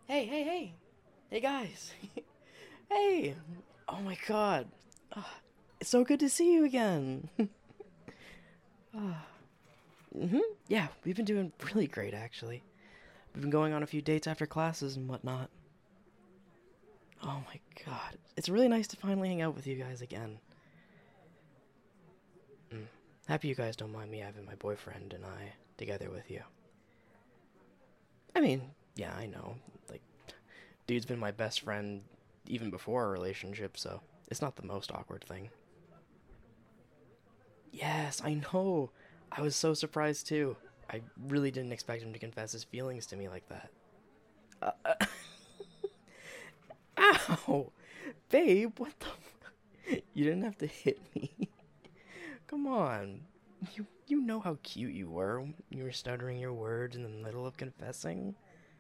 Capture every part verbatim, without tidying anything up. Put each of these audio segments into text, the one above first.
Hey, hey, hey! Hey, guys! Hey! Oh my god! Ah, it's so good to see you again! Ah, mm-hmm. Yeah, we've been doing really great, actually. We've been going on a few dates after classes and whatnot. Oh my god. It's really nice to finally hang out with you guys again. Mm. Happy you guys don't mind me having my boyfriend and I together with you. I mean, yeah, I know. Like, dude's been my best friend even before our relationship, so it's not the most awkward thing. Yes, I know. I was so surprised too. I really didn't expect him to confess his feelings to me like that. Uh, uh, ow! Babe, what the? You didn't have to hit me. Come on. You you know how cute you were. You were stuttering your words in the middle of confessing.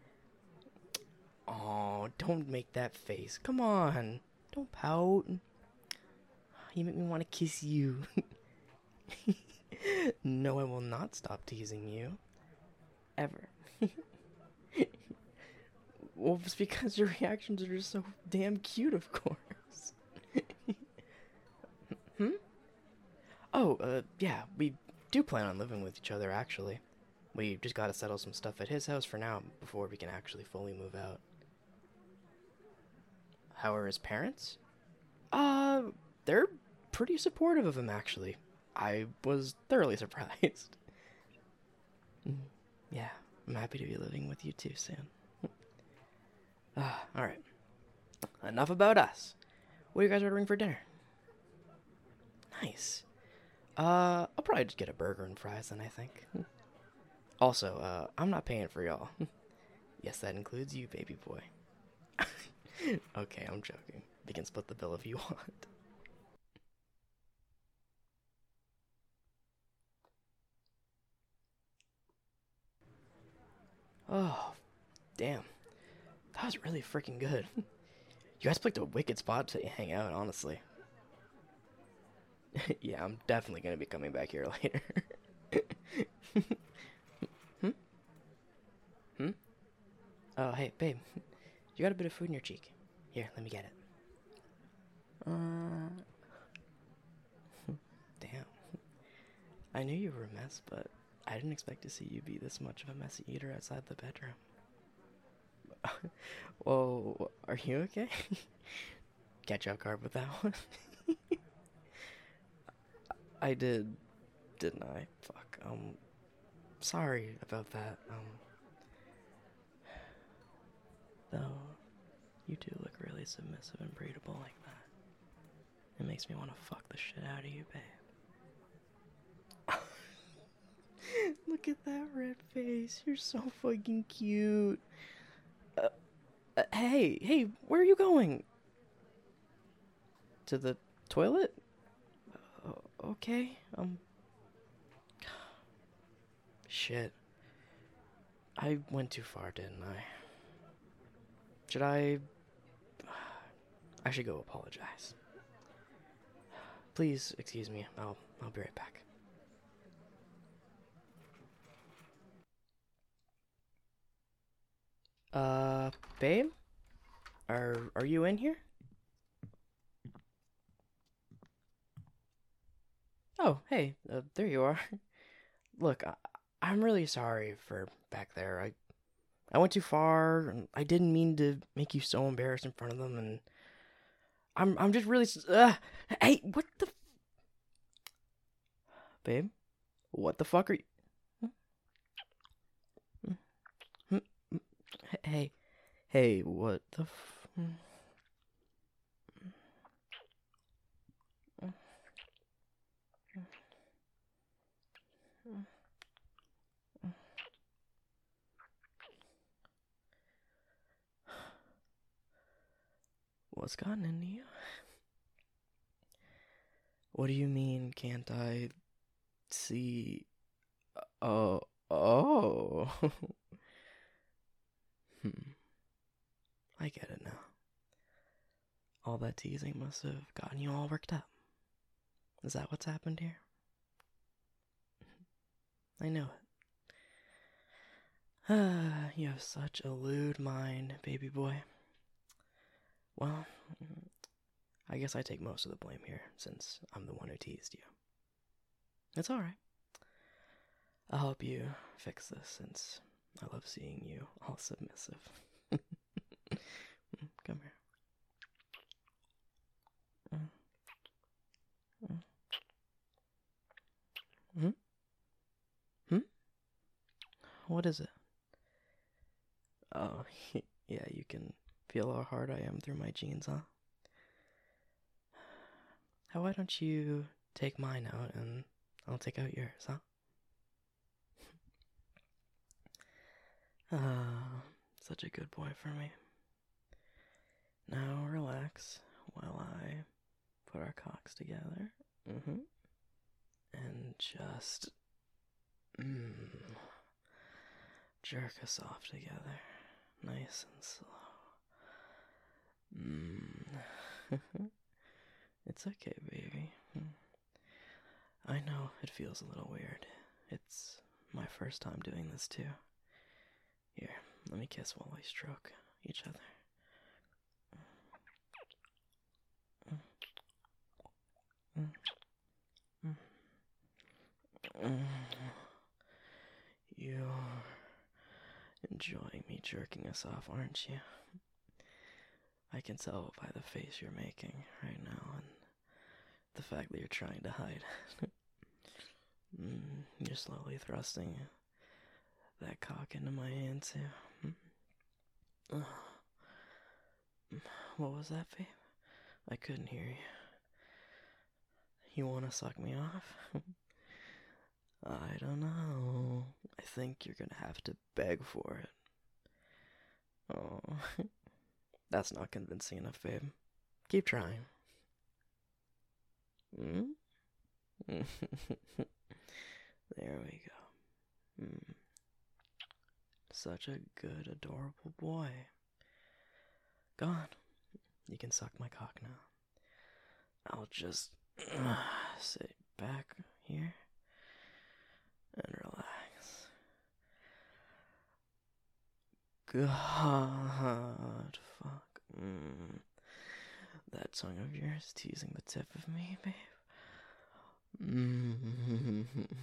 Oh, don't make that face. Come on. Don't pout. You make me want to kiss you. No, I will not stop teasing you. Ever. Well, it's because your reactions are just so damn cute, of course. Hmm? Oh, uh, yeah, we do plan on living with each other, actually. We just gotta settle some stuff at his house for now before we can actually fully move out. How are his parents? Uh, they're pretty supportive of him, actually. I was thoroughly surprised. Mm, yeah, I'm happy to be living with you too soon. Ah, alright. Enough about us. What are you guys ordering for dinner? Nice. Uh, I'll probably just get a burger and fries then, I think. Also, uh, I'm not paying for y'all. Yes, that includes you, baby boy. Okay, I'm joking. We can split the bill if you want. Oh, damn. That was really freaking good. You guys picked a wicked spot to hang out, honestly. Yeah, I'm definitely gonna be coming back here later. Hmm? Hmm? Oh, hey, babe. You got a bit of food in your cheek. Here, let me get it. Uh, damn. I knew you were a mess, but I didn't expect to see you be this much of a messy eater outside the bedroom. Whoa, are you okay? Catch out card with that one. I did, didn't I? Fuck. Um, sorry about that. Um, though you do look really submissive and breedable like that. It makes me want to fuck the shit out of you, babe. Look at that red face. You're so fucking cute. Uh, uh, hey, hey, where are you going? To the toilet? Uh, okay. Um, shit. I went too far, didn't I? Should I? I should go apologize. Please excuse me. I'll I'll be right back. Uh, babe, are are you in here? Oh, hey, uh, there you are. Look, I, I'm really sorry for back there. I I went too far. And I didn't mean to make you so embarrassed in front of them, and I'm I'm just really. Uh, hey, what the, babe? What the fuck are you? Hey, hey, what the? F- What's gotten into you? What do you mean? Can't I see? Oh, oh. Hmm. I get it now. All that teasing must have gotten you all worked up. Is that what's happened here? I know it. Ah, you have such a lewd mind, baby boy. Well, I guess I take most of the blame here, since I'm the one who teased you. It's alright. I'll help you fix this, since I love seeing you all submissive. Come here. Hmm? Hmm? What is it? Oh, yeah, you can feel how hard I am through my jeans, huh? How why don't you take mine out and I'll take out yours, huh? Ah, such a good boy for me. Now relax while I put our cocks together. Mm-hmm. And just mm, jerk us off together, nice and slow. Mm. It's okay, baby. I know it feels a little weird. It's my first time doing this too. Here, let me kiss while we stroke each other. You're enjoying me jerking us off, aren't you? I can tell by the face you're making right now and the fact that you're trying to hide. mm, you're slowly thrusting that cock into my hand too. Mm. What was that, babe? I couldn't hear you. You want to suck me off? I don't know. I think you're gonna have to beg for it. Oh, that's not convincing enough, babe. Keep trying. Hmm? There we go. Mm. Such a good, adorable boy. Go on. You can suck my cock now. I'll just uh, sit back here and relax. God, fuck. Mm. That tongue of yours teasing the tip of me, babe. Mm.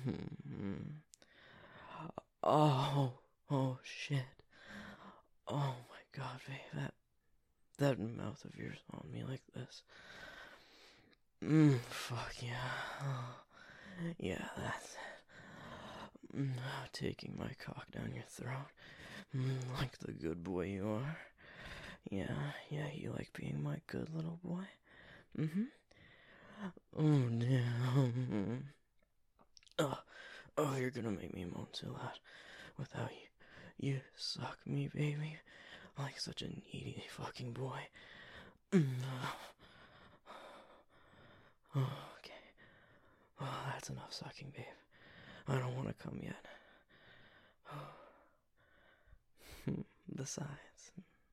Oh, oh shit. Oh my god, babe, that that mouth of yours on me like this. Mmm, fuck yeah. Oh, yeah, that's it. Mm, taking my cock down your throat. Mm, like the good boy you are. Yeah, yeah, you like being my good little boy? Mm-hmm. Oh, damn. Oh, oh, you're gonna make me moan too loud without you. You suck me, baby, like such a needy fucking boy. Mm. Oh, okay. Oh, that's enough sucking, babe. I don't want to come yet. Besides,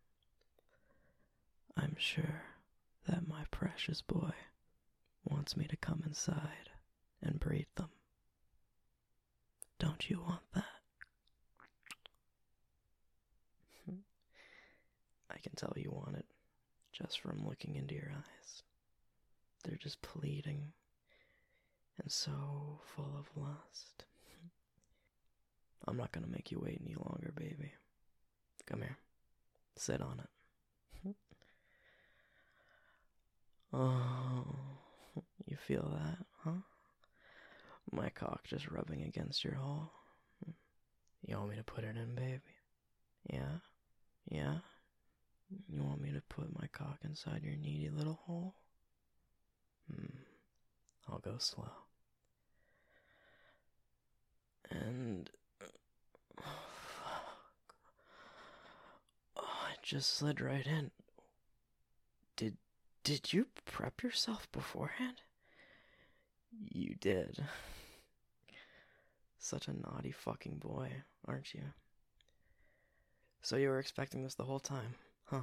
I'm sure that my precious boy wants me to come inside and breed them. Don't you want that? I can tell you want it just from looking into your eyes. They're just pleading and so full of lust. I'm not gonna make you wait any longer, baby. Come here. Sit on it. Oh, you feel that, huh? My cock just rubbing against your hole. You want me to put it in, baby? Yeah? Yeah? You want me to put my cock inside your needy little hole? Hmm. I'll go slow. And... Oh, fuck. Oh, it just slid right in. Did... Did you prep yourself beforehand? You did. Such a naughty fucking boy, aren't you? So you were expecting this the whole time, huh?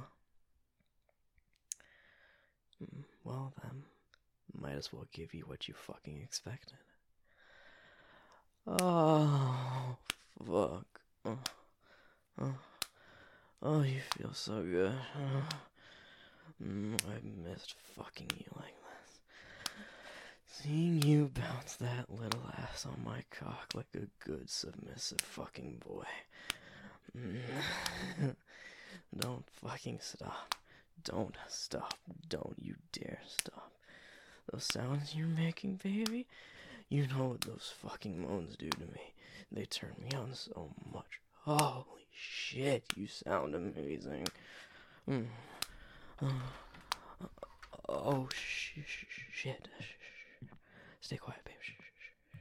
Well then, might as well give you what you fucking expected. Oh, fuck. Oh. Oh, you feel so good. Mm, I missed fucking you like this. Seeing you bounce that little ass on my cock like a good submissive fucking boy. Mm. Don't fucking stop. Don't stop. Don't you dare stop. Those sounds you're making, baby, you know what those fucking moans do to me. They turn me on so much. Holy shit, you sound amazing. Mm. Uh, oh, sh sh shit. Sh Stay quiet, babe. Sh sh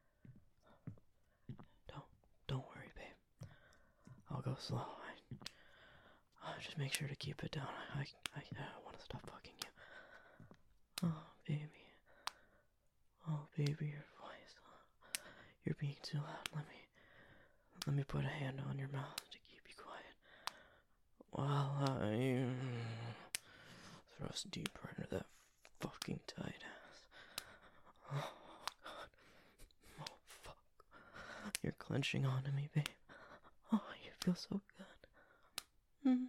Don't, don't worry, babe. I'll go slow. I, uh, just make sure to keep it down. I, I, I want to stop fucking you. Oh, baby. Oh, baby, your voice. You're being too loud. Let me, let me put a hand on your mouth to keep you quiet. While I mm, thrust deeper into that fucking tight ass. Oh, God. Oh, fuck. You're clenching onto me, babe. Oh, you feel so good. Mm.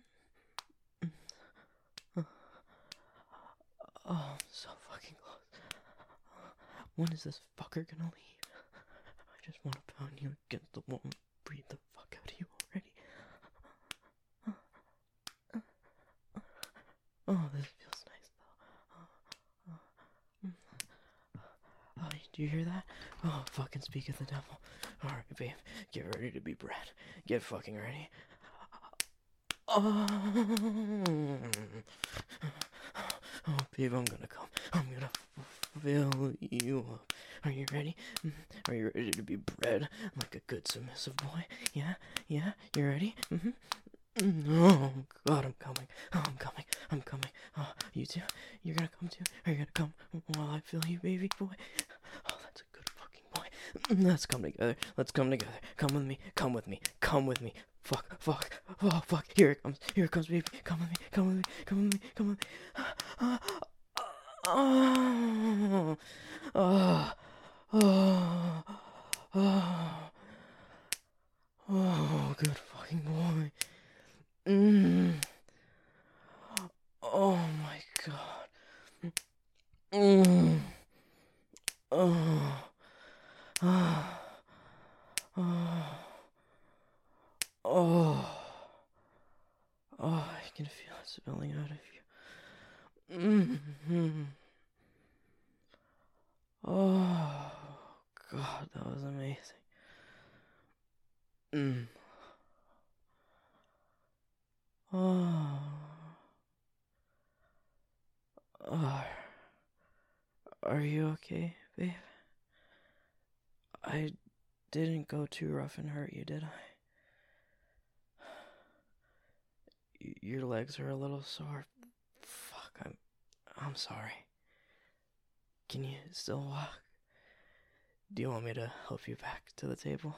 Mm. Oh, I'm so fucking close. When is this fucker gonna leave? I just want to pound you against the wall and breathe the fuck out of you already. Oh, this feels nice though. Oh, do you hear that? Oh, fucking speak of the devil. Alright, babe, get ready to be bred. Get fucking ready. Oh, oh babe, I'm gonna come. I'm gonna fill you up. Are you ready? Are you ready to be bred like a good submissive boy? Yeah? Yeah? You ready? Mm-hmm. Oh, God, I'm coming. Oh, I'm coming. I'm coming. Oh, you too? You're gonna come too? Are you gonna come while I fill you, baby boy? Oh, that's a good fucking boy. Let's come together. Let's come together. Come with me. Come with me. Come with me. Fuck. Fuck. Oh, fuck. Here it comes. Here it comes, baby. Come with me. Come with me. Come with me. Come with me. Oh. Oh. Oh. Oh. Oh, good fucking boy. Mm. Oh my God. Mm. Oh. Oh. Oh. Oh. Oh, I can feel it spilling out of you. Mm-hmm. Oh, God, that was amazing. Mm. Oh. Oh. Are you okay, babe? I didn't go too rough and hurt you, did I? Your legs are a little sore. Fuck, I'm I'm sorry. Can you still walk? Do you want me to help you back to the table?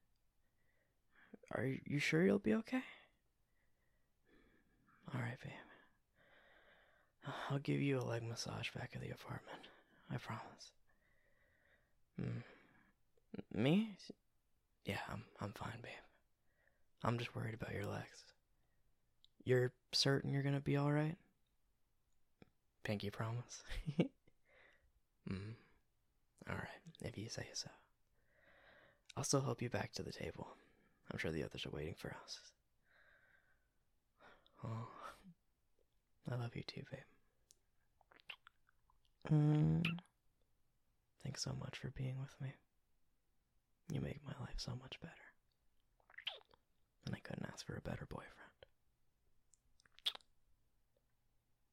Are you sure you'll be okay? Alright, babe. I'll give you a leg massage back at the apartment. I promise. Mm. Me? Yeah, I'm I'm fine, babe. I'm just worried about your legs. You're certain you're gonna be alright? Pinky promise? mm. Alright, if you say so. I'll still help you back to the table. I'm sure the others are waiting for us. Oh, I love you too, babe. Mm. Thanks so much for being with me. You make my life so much better. And I couldn't ask for a better boyfriend.